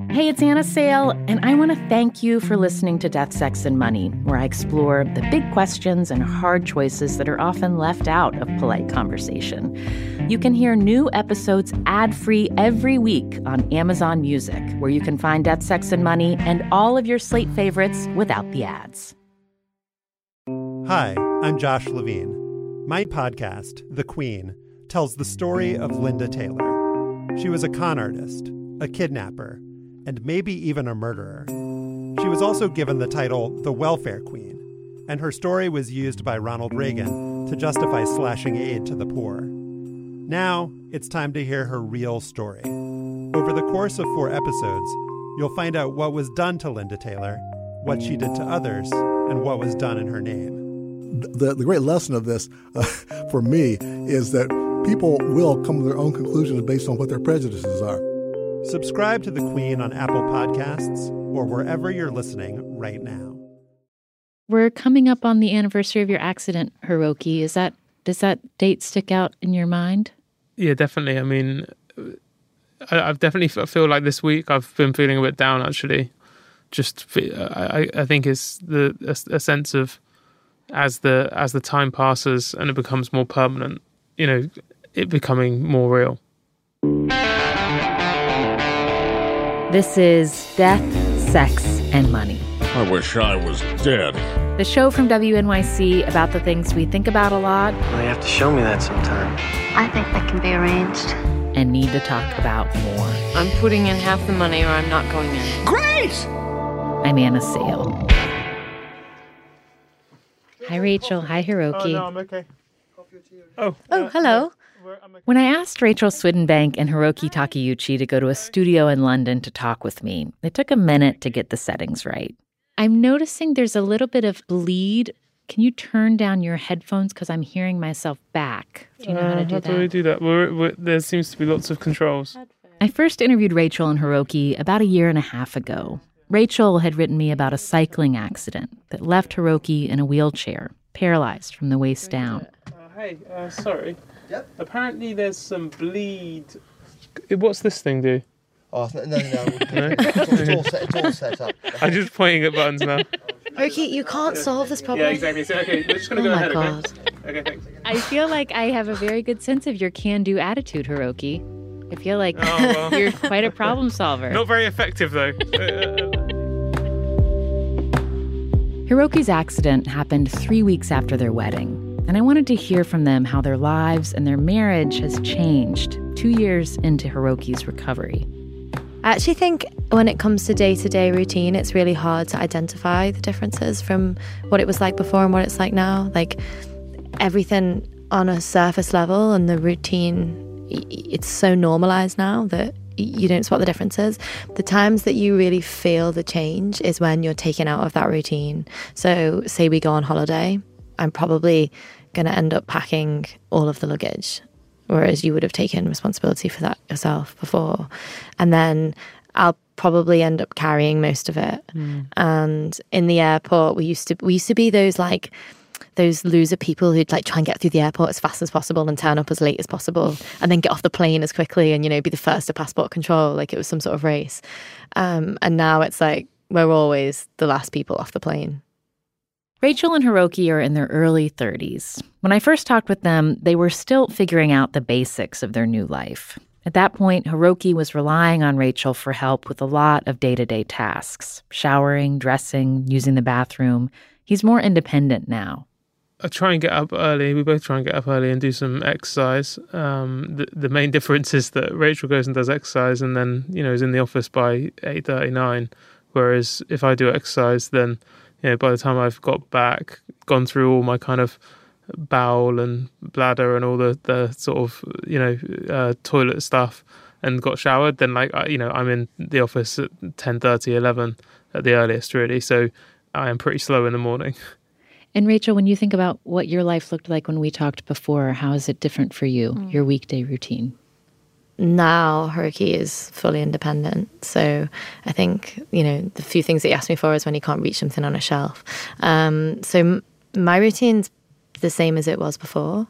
Hey, it's Anna Sale, and I want to thank you for listening to Death, Sex, and Money, where I explore the big questions and hard choices that are often left out of polite conversation. You can hear new episodes ad-free every week on Amazon Music, where you can find Death, Sex, and Money and all of your Slate favorites without the ads. Hi, I'm Josh Levine. My podcast, The Queen, tells the story of Linda Taylor. She was a con artist, a kidnapper, and maybe even a murderer. She was also given the title the Welfare Queen, and her story was used by Ronald Reagan to justify slashing aid to the poor. Now, it's time to hear her real story. Over the course of 4 episodes, you'll find out what was done to Linda Taylor, what she did to others, and what was done in her name. The great lesson of this, for me, is that people will come to their own conclusions based on what their prejudices are. Subscribe to The Queen on Apple Podcasts or wherever you're listening right now. We're coming up on the anniversary of your accident, Hiroki. Does that date stick out in your mind? Yeah, definitely. I mean, I've definitely feel like this week I've been feeling a bit down, actually. I think it's a sense of as the time passes and it becomes more permanent, it becoming more real. This is Death, Sex, and Money. I wish I was dead. The show from WNYC about the things we think about a lot. Well, you have to show me that sometime. I think that can be arranged. And need to talk about more. I'm putting in half the money or I'm not going in. Great! I'm Anna Sale. Hi, Rachel. Hi, Hiroki. Oh, no, I'm okay. Oh, hello. When I asked Rachel Swiddenbank and Hiroki Takeuchi to go to a studio in London to talk with me, it took a minute to get the settings right. I'm noticing there's a little bit of bleed. Can you turn down your headphones? Because I'm hearing myself back. Do you know how to do that? How do we do that? There seems to be lots of controls. I first interviewed Rachel and Hiroki about 1.5 years ago. Rachel had written me about a cycling accident that left Hiroki in a wheelchair, paralyzed from the waist down. Sorry. Yep. Apparently there's some bleed. What's this thing do? Oh, no. It's all set up. I'm just pointing at buttons now. Hiroki, you can't solve this problem. Yeah, exactly. So, okay, we're just going to go ahead, God. Okay, thanks. I feel like I have a very good sense of your can-do attitude, Hiroki. I feel like you're quite a problem solver. Not very effective, though. Hiroki's accident happened 3 weeks after their wedding, and I wanted to hear from them how their lives and their marriage has changed 2 years into Hiroki's recovery. I actually think when it comes to day-to-day routine, it's really hard to identify the differences from what it was like before and what it's like now. Like, everything on a surface level and the routine, it's so normalized now that you don't spot the differences. The times that you really feel the change is when you're taken out of that routine. So say we go on holiday, I'm probably going to end up packing all of the luggage, whereas you would have taken responsibility for that yourself before. And then I'll probably end up carrying most of it. And in the airport, we used to be those loser people who'd try and get through the airport as fast as possible and turn up as late as possible and then get off the plane as quickly and, be the first to passport control, like it was some sort of race. And now it's like we're always the last people off the plane. Rachel and Hiroki are in their early 30s. When I first talked with them, they were still figuring out the basics of their new life. At that point, Hiroki was relying on Rachel for help with a lot of day-to-day tasks, showering, dressing, using the bathroom. He's more independent now. I try and get up early. We both try and get up early and do some exercise. The main difference is that Rachel goes and does exercise and then, is in the office by 8:39. Whereas if I do exercise, then, by the time I've got back, gone through all my kind of bowel and bladder and all the sort of, toilet stuff and got showered, then I'm in the office at 10:30, 11 at the earliest, really. So I am pretty slow in the morning. And Rachel, when you think about what your life looked like when we talked before, how is it different for you, your weekday routine? Now, Hiroki is fully independent. So I think, the few things that he asked me for is when he can't reach something on a shelf. So my routine's the same as it was before.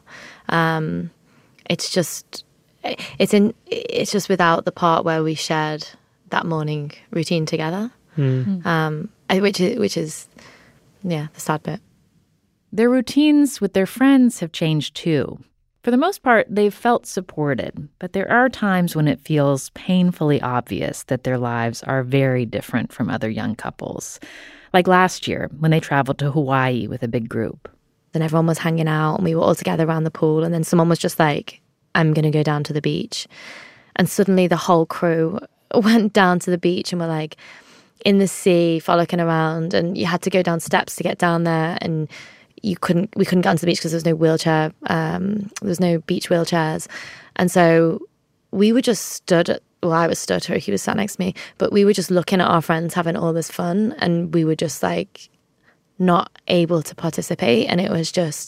It's just without the part where we shared that morning routine together, which is the sad bit. Their routines with their friends have changed too. For the most part, they've felt supported, but there are times when it feels painfully obvious that their lives are very different from other young couples. Like last year, when they traveled to Hawaii with a big group. Then everyone was hanging out and we were all together around the pool, and then someone was just like, I'm going to go down to the beach. And suddenly the whole crew went down to the beach and were like in the sea, frolicking around, and you had to go down steps to get down there, and we couldn't get onto the beach because there was no wheelchair, there was no beach wheelchairs. And so we were just stood, I was stood, he was sat next to me, but we were just looking at our friends having all this fun, and we were just like not able to participate. And it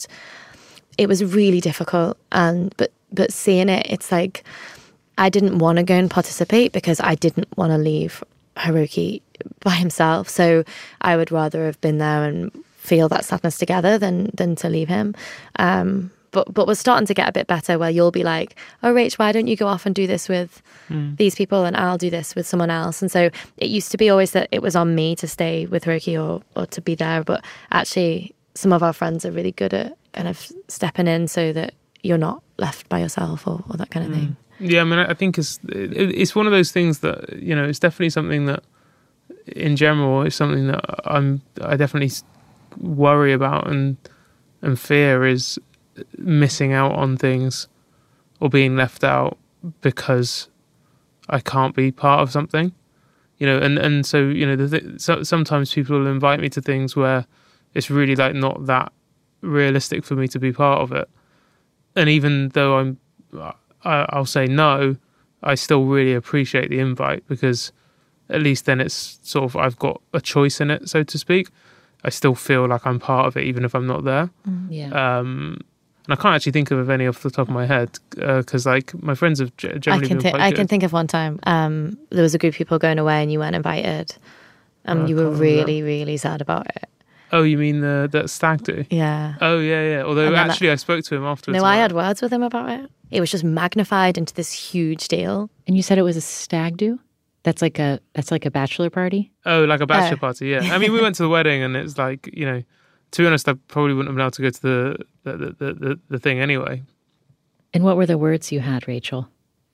was really difficult. But seeing it, it's like, I didn't want to go and participate because I didn't want to leave Hiroki by himself. So I would rather have been there and feel that sadness together than to leave him. But we're starting to get a bit better where you'll be like, oh, Rach, why don't you go off and do this with these people, and I'll do this with someone else. And so it used to be always that it was on me to stay with Hiroki or to be there. But actually, some of our friends are really good at kind of stepping in so that you're not left by yourself or that kind of thing. Yeah, I mean, I think it's one of those things that, it's definitely something that, in general, is something that I definitely worry about and fear is missing out on things or being left out because I can't be part of something, and so sometimes people will invite me to things where it's really like not that realistic for me to be part of it, and even though I'll say no, I still really appreciate the invite, because at least then it's sort of, I've got a choice in it, so to speak. I still feel like I'm part of it, even if I'm not there. Yeah. And I can't actually think of any off the top of my head, because like my friends have generally been quite good. I can think of one time. There was a group of people going away and you weren't invited. You were really, really sad about it. Oh, you mean that stag do? Yeah. Oh, yeah. Although actually I spoke to him afterwards. No, I had words with him about it. It was just magnified into this huge deal. And you said it was a stag do? That's like a bachelor party? Oh, like a bachelor party, yeah. I mean, we went to the wedding, and it's like, to be honest, I probably wouldn't have been able to go to the thing anyway. And what were the words you had, Rachel?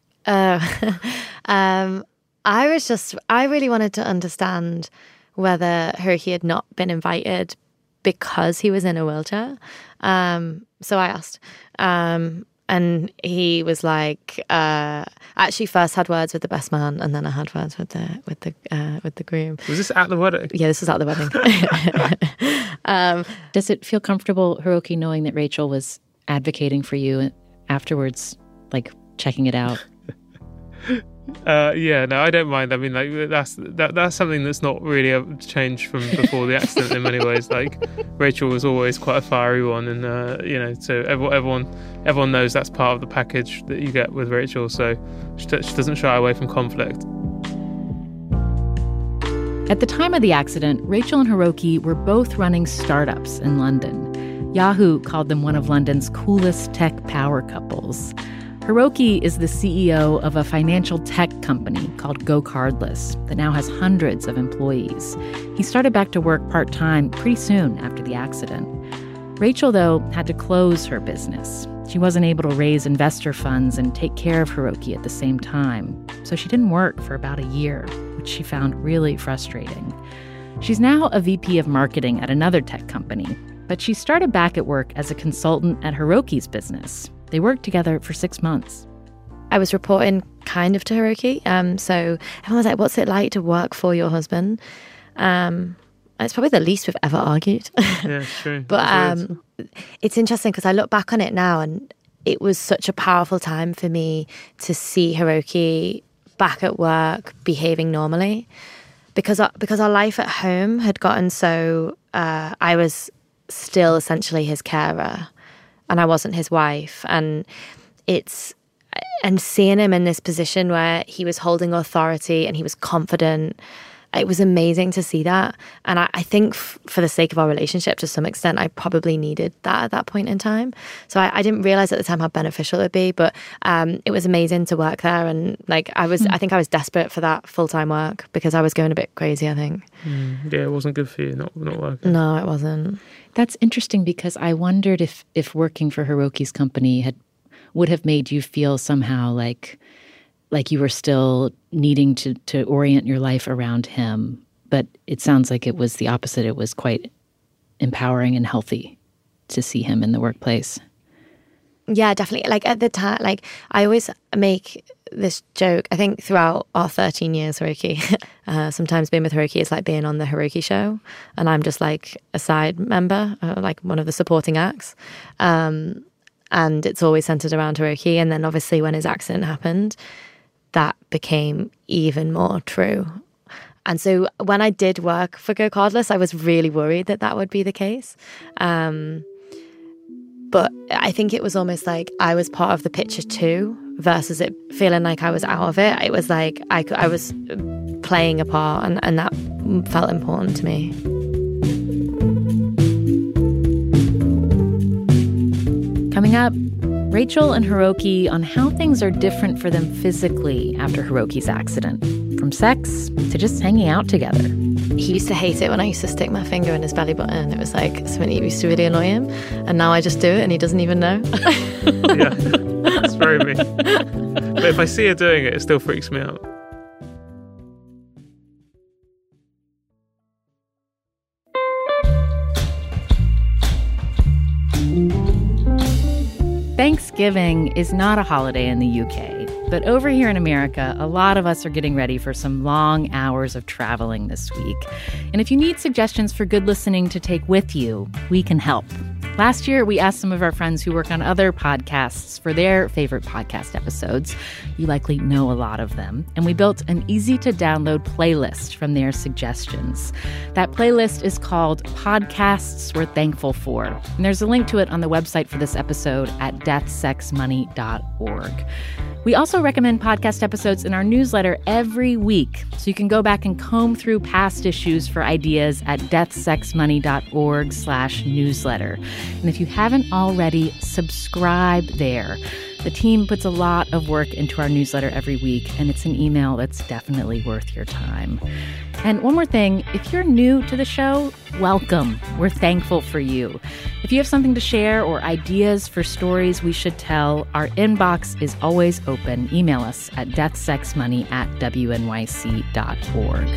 I really wanted to understand whether Hiroki had not been invited because he was in a wheelchair. So I asked. And he was like, actually first had words with the best man, and then I had words with the groom. Was this at the wedding? Yeah, this was at the wedding. Does it feel comfortable, Hiroki, knowing that Rachel was advocating for you afterwards, like checking it out? Yeah, no, I don't mind. I mean, like that's something that's not really changed from before the accident in many ways. Like Rachel was always quite a fiery one, and so everyone knows that's part of the package that you get with Rachel. So she doesn't shy away from conflict. At the time of the accident, Rachel and Hiroki were both running startups in London. Yahoo called them one of London's coolest tech power couples. Hiroki is the CEO of a financial tech company called Go Cardless that now has hundreds of employees. He started back to work part-time pretty soon after the accident. Rachel, though, had to close her business. She wasn't able to raise investor funds and take care of Hiroki at the same time, so she didn't work for about a year, which she found really frustrating. She's now a VP of marketing at another tech company, but she started back at work as a consultant at Hiroki's business. They worked together for 6 months. I was reporting kind of to Hiroki. So everyone was like, what's it like to work for your husband? It's probably the least we've ever argued. Yeah, true. But it's interesting because I look back on it now, and it was such a powerful time for me to see Hiroki back at work behaving normally. Because our life at home had gotten so... I was still essentially his carer, and I wasn't his wife. And seeing him in this position where he was holding authority and he was confident, it was amazing to see that. And I think for the sake of our relationship, to some extent, I probably needed that at that point in time. So I didn't realize at the time how beneficial it'd be, but it was amazing to work there. And like I think I was desperate for that full-time work because I was going a bit crazy, I think. Yeah, it wasn't good for you, not working. No, it wasn't. That's interesting because I wondered if working for Hiroki's company would have made you feel somehow like you were still needing to orient your life around him. But it sounds like it was the opposite. It was quite empowering and healthy to see him in the workplace. Yeah, definitely. Like at the time, like I always make this joke, I think throughout our 13 years, Hiroki, sometimes being with Hiroki is like being on the Hiroki show. And I'm just like a side member, like one of the supporting acts. And it's always centered around Hiroki. And then obviously when his accident happened, that became even more true. And so when I did work for Go Cardless, I was really worried that would be the case. But I think it was almost like I was part of the picture too, versus it feeling like I was out of it. It was like I was playing a part, and that felt important to me. Coming up, Rachel and Hiroki on how things are different for them physically after Hiroki's accident, from sex to just hanging out together. He used to hate it when I used to stick my finger in his belly button. It was like something that used to really annoy him. And now I just do it and he doesn't even know. Yeah, it's very me. But if I see her doing it, it still freaks me out. Thanksgiving is not a holiday in the UK, but over here in America, a lot of us are getting ready for some long hours of traveling this week. And if you need suggestions for good listening to take with you, we can help. Last year, we asked some of our friends who work on other podcasts for their favorite podcast episodes. You likely know a lot of them. And we built an easy-to-download playlist from their suggestions. That playlist is called Podcasts We're Thankful For. And there's a link to it on the website for this episode at deathsexmoney.org. We also recommend podcast episodes in our newsletter every week, so you can go back and comb through past issues for ideas at deathsexmoney.org/newsletter. And if you haven't already, subscribe there. The team puts a lot of work into our newsletter every week, and it's an email that's definitely worth your time. And one more thing, if you're new to the show, welcome. We're thankful for you. If you have something to share or ideas for stories we should tell, our inbox is always open. Email us at deathsexmoney@wnyc.org.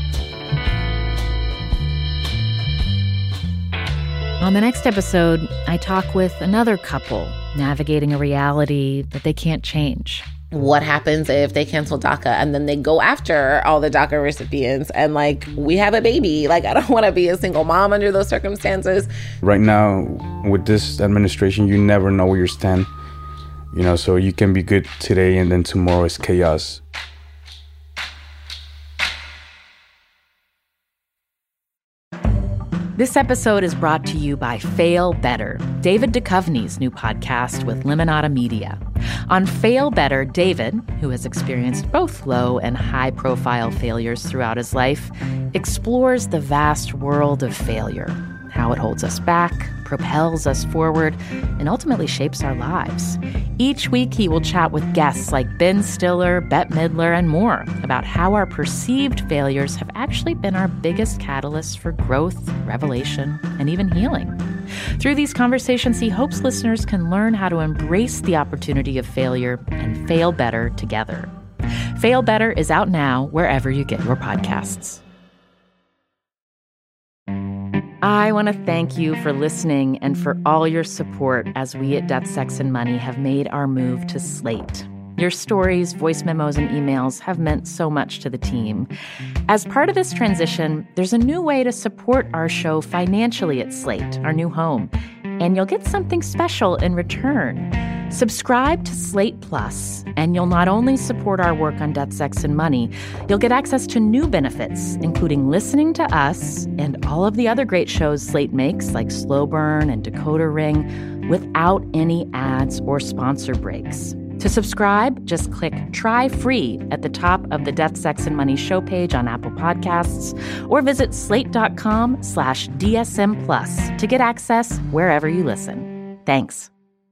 On the next episode, I talk with another couple navigating a reality that they can't change. What happens if they cancel DACA and then they go after all the DACA recipients and, like, we have a baby? Like, I don't want to be a single mom under those circumstances. Right now, with this administration, you never know where you stand. You know, so you can be good today and then tomorrow is chaos. This episode is brought to you by Fail Better, David Duchovny's new podcast with Limonada Media. On Fail Better, David, who has experienced both low and high-profile failures throughout his life, explores the vast world of failure, how it holds us back, propels us forward, and ultimately shapes our lives. Each week, he will chat with guests like Ben Stiller, Bette Midler, and more about how our perceived failures have actually been our biggest catalysts for growth, revelation, and even healing. Through these conversations, he hopes listeners can learn how to embrace the opportunity of failure and fail better together. Fail Better is out now wherever you get your podcasts. I want to thank you for listening and for all your support as we at Death, Sex, and Money have made our move to Slate. Your stories, voice memos, and emails have meant so much to the team. As part of this transition, there's a new way to support our show financially at Slate, our new home, and you'll get something special in return. Subscribe to Slate Plus, and you'll not only support our work on Death, Sex, and Money, you'll get access to new benefits, including listening to us and all of the other great shows Slate makes, like Slow Burn and Decoder Ring, without any ads or sponsor breaks. To subscribe, just click Try Free at the top of the Death, Sex, and Money show page on Apple Podcasts, or visit slate.com/DSM Plus to get access wherever you listen. Thanks.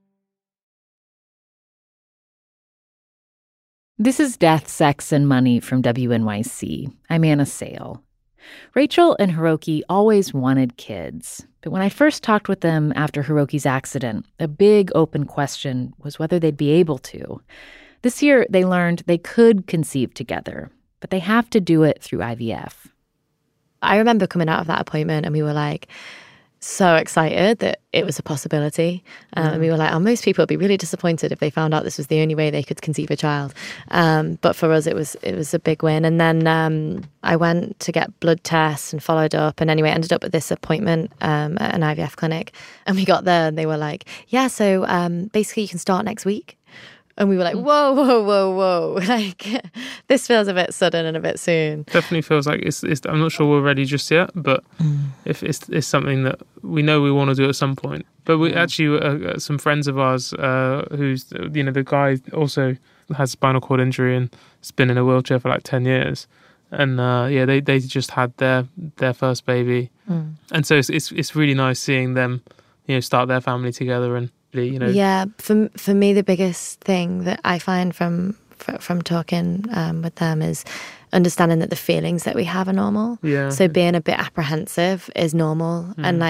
This is Death, Sex, and Money from WNYC. I'm Anna Sale. Rachel and Hiroki always wanted kids, but when I first talked with them after Hiroki's accident, a big open question was whether they'd be able to. This year, they learned they could conceive together, but they have to do it through IVF. I remember coming out of that appointment and we were like so excited that it was a possibility. And we were like, most people would be really disappointed if they found out this was the only way they could conceive a child. But for us, it was a big win. And then I went to get blood tests and followed up. And anyway, ended up at this appointment at an IVF clinic. And we got there and they were like, yeah, so basically you can start next week. And we were like, whoa. Like, this feels a bit sudden and a bit soon. Definitely feels like it's I'm not sure we're ready just yet, but if it's something that we know we want to do at some point. But we actually, some friends of ours, who's, the guy also has spinal cord injury and has been in a wheelchair for like 10 years. And they just had their first baby. And so it's really nice seeing them, start their family together and, Yeah, for me, the biggest thing that I find from talking with them is understanding that the feelings that we have are normal. Yeah. So being a bit apprehensive is normal, and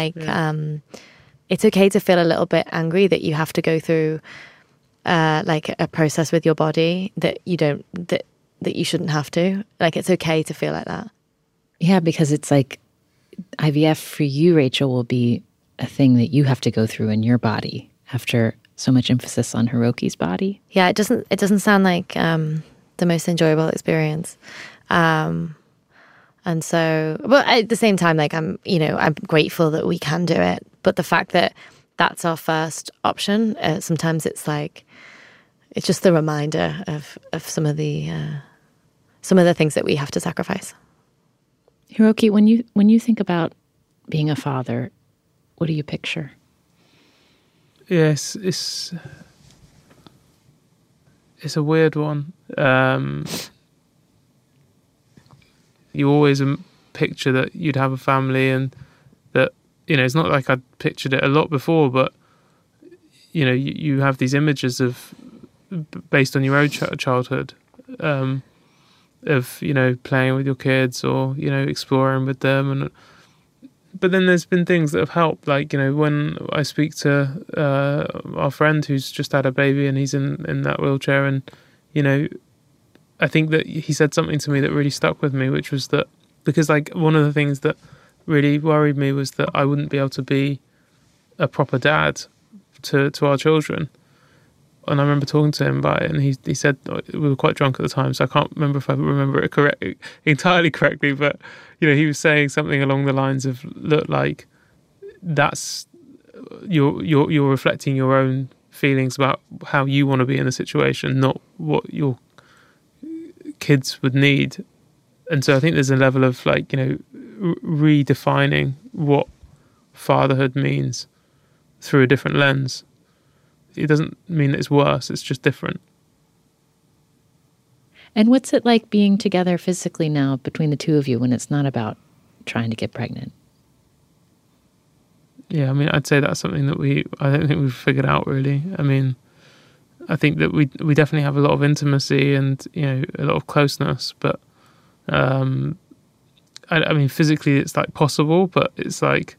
it's okay to feel a little bit angry that you have to go through like a process with your body that you shouldn't have to. Like, it's okay to feel like that. Yeah, because it's like IVF for you, Rachel, will be a thing that you have to go through in your body. After so much emphasis on Hiroki's body. Yeah, it doesn't sound like the most enjoyable experience. And so, but at the same time, like I'm grateful that we can do it. But the fact that that's our first option, sometimes it's like, it's just the reminder of some of the things that we have to sacrifice. Hiroki, when you think about being a father, what do you picture? Yes, it's a weird one. You always picture that you'd have a family, and that it's not like I'd pictured it a lot before, but you have these images of based on your own childhood, of playing with your kids or exploring with them. But then there's been things that have helped, like, when I speak to our friend who's just had a baby and he's in that wheelchair, and, I think that he said something to me that really stuck with me, which was that, because, like, one of the things that really worried me was that I wouldn't be able to be a proper dad to our children. And I remember talking to him about it, and he said, we were quite drunk at the time, so I can't remember if I remember it entirely correctly, but he was saying something along the lines of, look, like, that's you're reflecting your own feelings about how you want to be in the situation, not what your kids would need. And so I think there's a level of, like, redefining what fatherhood means through a different lens. It doesn't mean that it's worse, it's just different. And what's it like being together physically now between the two of you when it's not about trying to get pregnant? Yeah, I mean, I'd say that's something that I don't think we've figured out, really. I mean, I think that we definitely have a lot of intimacy and, a lot of closeness, but I mean, physically it's, like, possible, but it's like,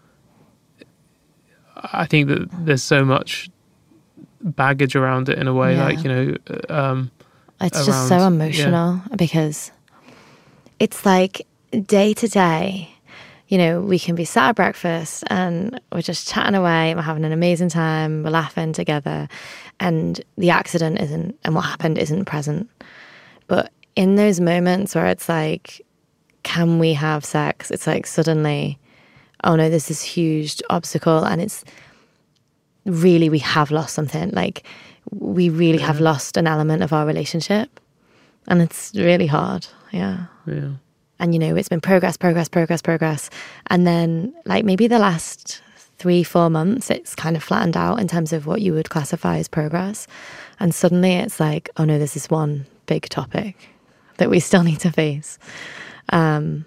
I think that there's so much baggage around it in a way, like, it's just so emotional, because it's like day to day, we can be sat at breakfast and we're just chatting away, we're having an amazing time, we're laughing together, and the accident and what happened isn't present. But in those moments where it's like, can we have sex? It's like suddenly, oh no, there's this huge obstacle, and it's really, we have lost something. Like, we really have lost an element of our relationship, and it's really hard. Yeah. And it's been progress, and then, like, maybe the last 3-4 months, it's kind of flattened out in terms of what you would classify as progress. And suddenly it's like, oh no, this is one big topic that we still need to face. And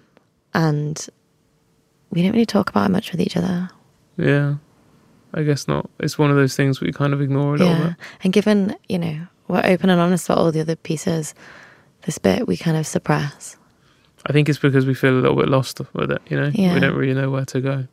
we don't really talk about it much with each other. Yeah, I guess not. It's one of those things we kind of ignore a little bit. And given, we're open and honest about all the other pieces, this bit we kind of suppress. I think it's because we feel a little bit lost with it, Yeah. We don't really know where to go.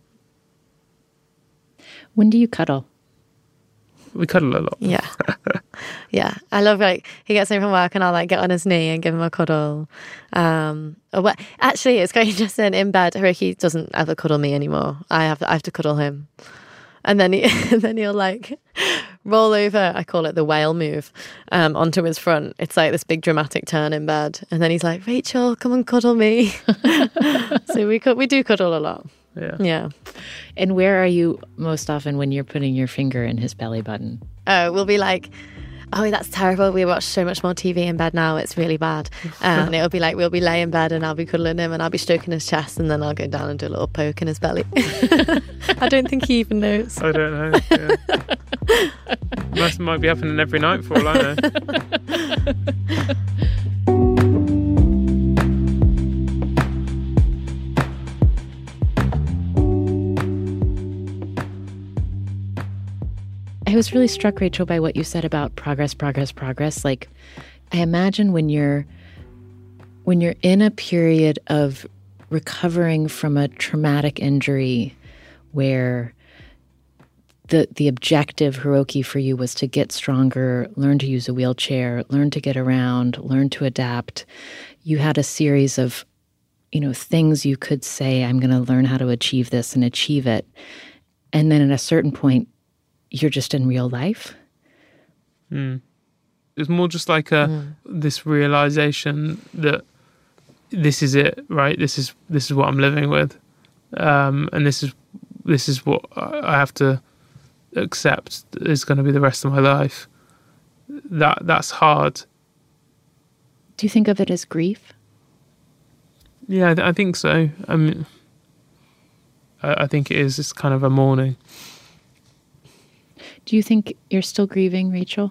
When do you cuddle? We cuddle a lot. Yeah. Yeah. I love, he gets home from work and I'll, get on his knee and give him a cuddle. Actually, it's quite interesting. In bed, Hiroki doesn't ever cuddle me anymore. I have to cuddle him. And then he'll, roll over, I call it the whale move, onto his front. It's like this big dramatic turn in bed. And then he's like, Rachel, come and cuddle me. So we do cuddle a lot. Yeah. Yeah. And where are you most often when you're putting your finger in his belly button? Oh, we'll be like, oh, that's terrible. We watch so much more TV in bed now. It's really bad. And it'll be like, we'll be laying in bed and I'll be cuddling him and I'll be stroking his chest and then I'll go down and do a little poke in his belly. I don't think he even knows. I don't know. Yeah. might be happening every night for all I know. I was really struck, Rachel, by what you said about progress. Like, I imagine when you're in a period of recovering from a traumatic injury where the objective, Hiroki, for you was to get stronger, learn to use a wheelchair, learn to get around, learn to adapt. You had a series of, things you could say, I'm going to learn how to achieve this and achieve it. And then at a certain point, you're just in real life. It's more just like this realization that this is it, right? This is what I'm living with, and this is what I have to accept is going to be the rest of my life. That's hard. Do you think of it as grief? Yeah, I think so. I mean, I think it is. It's kind of a mourning. Do you think you're still grieving, Rachel?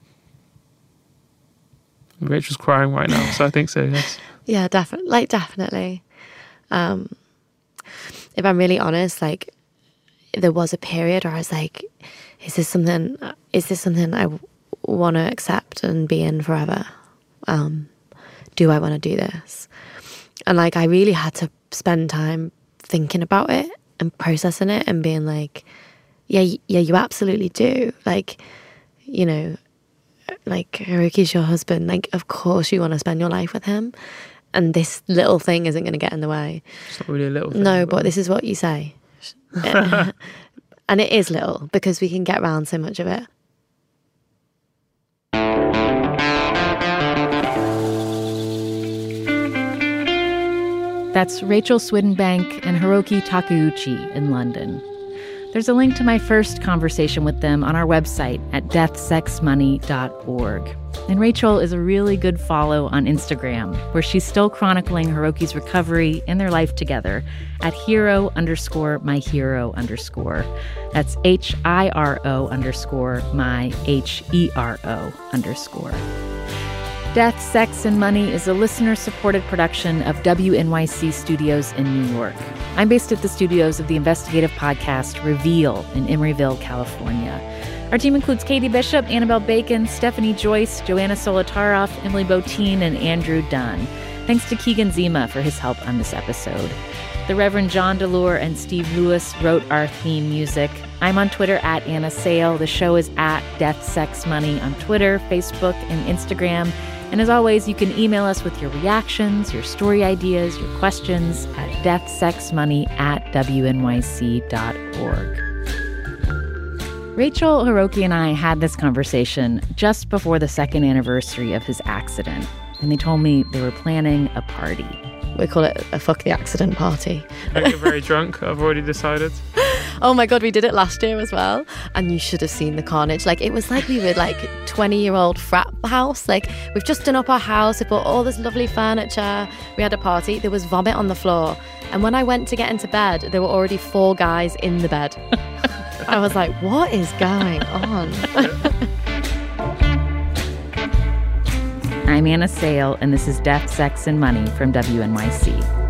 Rachel's crying right now, so I think so, yes. Yeah, definitely. If I'm really honest, there was a period where I was like, is this something I want to accept and be in forever? Do I want to do this? And I really had to spend time thinking about it and processing it and being like, yeah, you absolutely do. Hiroki's your husband. Of course you want to spend your life with him. And this little thing isn't going to get in the way. It's not really a little thing. No, but this is what you say. And it is little because we can get around so much of it. That's Rachel Swiddenbank and Hiroki Takeuchi in London. There's a link to my first conversation with them on our website at deathsexmoney.org. And Rachel is a really good follow on Instagram, where she's still chronicling Hiroki's recovery and their life together at hero_myhero_. That's HIRO_myHERO_. Death, Sex, and Money is a listener-supported production of WNYC Studios in New York. I'm based at the studios of the investigative podcast Reveal in Emeryville, California. Our team includes Katie Bishop, Annabelle Bacon, Stephanie Joyce, Joanna Solitaroff, Emily Botine, and Andrew Dunn. Thanks to Keegan Zima for his help on this episode. The Reverend John DeLure and Steve Lewis wrote our theme music. I'm on Twitter at Anna Sale. The show is at Death, Sex, Money on Twitter, Facebook, and Instagram. And as always, you can email us with your reactions, your story ideas, your questions at deathsexmoney@wnyc.org. Rachel, Hiroki, and I had this conversation just before the second anniversary of his accident, and they told me they were planning a party. We call it a fuck the accident party. Don't get very drunk, I've already decided. Oh my God, we did it last year as well. And you should have seen the carnage. Like, it was like we were like 20-year-old frat house. Like, we've just done up our house. We bought all this lovely furniture. We had a party. There was vomit on the floor. And when I went to get into bed, there were already 4 guys in the bed. I was like, what is going on? I'm Anna Sale, and this is Death, Sex, and Money from WNYC.